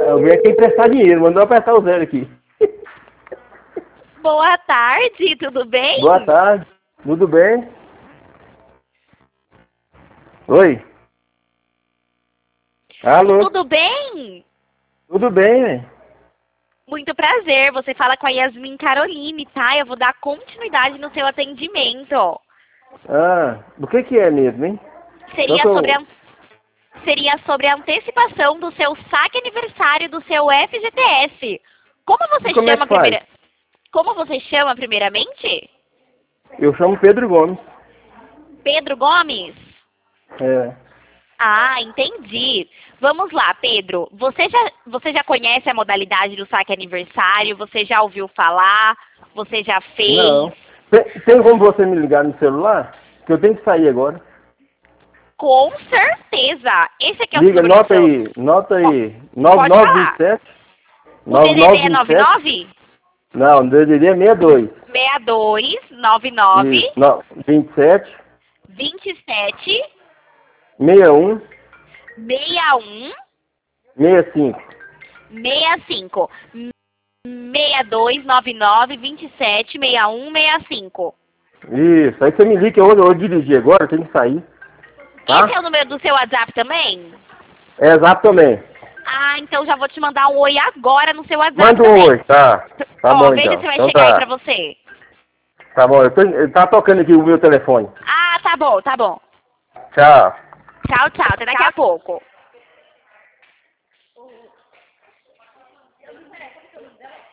Eu vim aqui emprestar dinheiro, mandou apertar o zero aqui. Boa tarde, tudo bem? Boa tarde, tudo bem? Oi? Alô? Tudo bem? Tudo bem, velho? Muito prazer, você fala com a Yasmin Caroline, tá? Eu vou dar continuidade no seu atendimento. Ah, o que é mesmo, hein? Seria sobre a antecipação do seu saque aniversário do seu FGTS. Como você Como é chama que faz? Como você chama primeiramente? Eu chamo Pedro Gomes. Pedro Gomes? É. Ah, entendi. Vamos lá, Pedro. Você já conhece a modalidade do saque aniversário? Você já ouviu falar? Você já fez? Não. Tem como você me ligar no celular? Que eu tenho que sair agora. Com certeza. Esse aqui é o Liga, número do nota seu... aí. Nota aí. Pode falar. 9927. O DDD é 9927. 99? Não, DDD é 62. 62 99 Isso. 27. 27 61. 61 65. 65 62 99 27 61 65. Isso. Aí você me liga que eu vou dirigir agora, eu tenho que sair. Tá? Esse é o número do seu WhatsApp também? É exato também. Ah, então já vou te mandar um oi agora no seu WhatsApp Manda um também. oi, tá? Tá Ó, bom veja então. se vai Então chegar aí pra tá. você. Tá bom, tá tocando aqui o meu telefone. Ah, tá bom, tá bom. Tchau. Tchau, tchau. Até daqui a pouco.